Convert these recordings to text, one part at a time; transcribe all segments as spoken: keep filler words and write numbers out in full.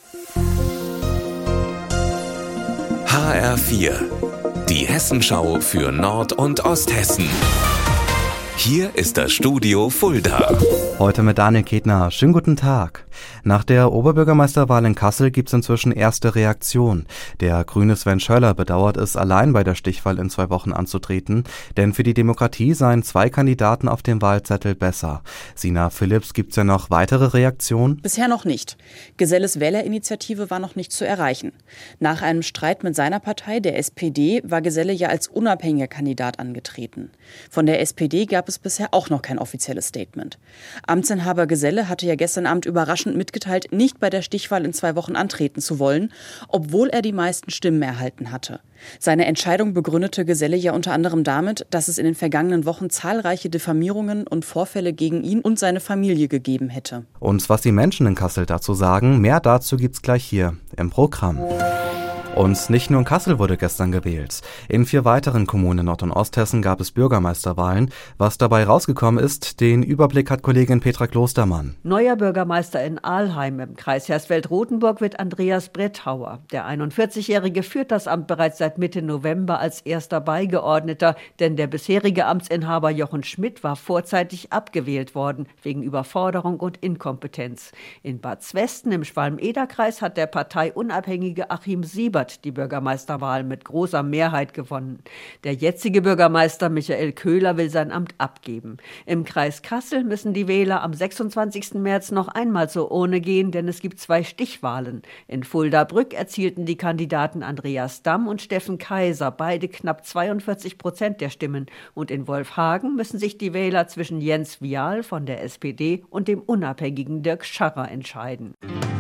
H R vier, die Hessenschau für Nord- und Osthessen. Hier ist das Studio Fulda. Heute mit Daniel Ketner. Schönen guten Tag. Nach der Oberbürgermeisterwahl in Kassel gibt es inzwischen erste Reaktionen. Der grüne Sven Schöller bedauert es, allein bei der Stichwahl in zwei Wochen anzutreten, denn für die Demokratie seien zwei Kandidaten auf dem Wahlzettel besser. Sina Philipps, gibt's ja noch weitere Reaktionen? Bisher noch nicht. Geselles Wählerinitiative war noch nicht zu erreichen. Nach einem Streit mit seiner Partei, der S P D, war Geselle ja als unabhängiger Kandidat angetreten. Von der S P D gab es bisher auch noch kein offizielles Statement. Amtsinhaber Geselle hatte ja gestern Abend überraschend mitgeteilt, nicht bei der Stichwahl in zwei Wochen antreten zu wollen, obwohl er die meisten Stimmen erhalten hatte. Seine Entscheidung begründete Geselle ja unter anderem damit, dass es in den vergangenen Wochen zahlreiche Diffamierungen und Vorfälle gegen ihn und seine Familie gegeben hätte. Und was die Menschen in Kassel dazu sagen, mehr dazu gibt's gleich hier im Programm. Und nicht nur in Kassel wurde gestern gewählt. In vier weiteren Kommunen in Nord- und Osthessen gab es Bürgermeisterwahlen. Was dabei rausgekommen ist, den Überblick hat Kollegin Petra Klostermann. Neuer Bürgermeister in Alheim im Kreis Hersfeld-Rotenburg wird Andreas Brettauer. Der einundvierzigjährige führt das Amt bereits seit Mitte November als erster Beigeordneter, denn der bisherige Amtsinhaber Jochen Schmidt war vorzeitig abgewählt worden, wegen Überforderung und Inkompetenz. In Bad Zwesten im Schwalm-Eder-Kreis hat der parteiunabhängige Achim Siebert die Bürgermeisterwahl mit großer Mehrheit gewonnen. Der jetzige Bürgermeister Michael Köhler will sein Amt abgeben. Im Kreis Kassel müssen die Wähler am sechsundzwanzigsten März noch einmal zur Urne gehen, denn es gibt zwei Stichwahlen. In Fulda-Brück erzielten die Kandidaten Andreas Damm und Steffen Kaiser beide knapp zweiundvierzig Prozent der Stimmen. Und in Wolfhagen müssen sich die Wähler zwischen Jens Vial von der S P D und dem unabhängigen Dirk Scharrer entscheiden.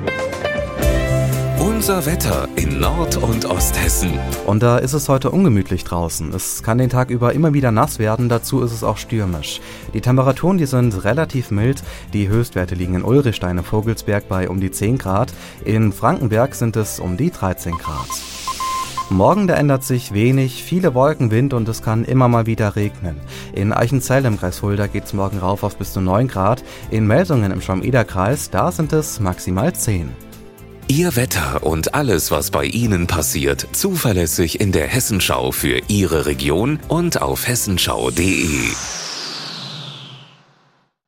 Unser Wetter in Nord- und Osthessen. Und da ist es heute ungemütlich draußen. Es kann den Tag über immer wieder nass werden, dazu ist es auch stürmisch. Die Temperaturen, die sind relativ mild. Die Höchstwerte liegen in Ulrichstein im Vogelsberg bei um die zehn Grad. In Frankenberg sind es um die dreizehn Grad. Morgen, da ändert sich wenig, viele Wolken, Wind und es kann immer mal wieder regnen. In Eichenzell im Kreis Fulda geht es morgen rauf auf bis zu neun Grad. In Melsungen im Schwamm-Eder-Kreis, da sind es maximal zehn. Ihr Wetter und alles, was bei Ihnen passiert, zuverlässig in der Hessenschau für Ihre Region und auf hessenschau punkt de.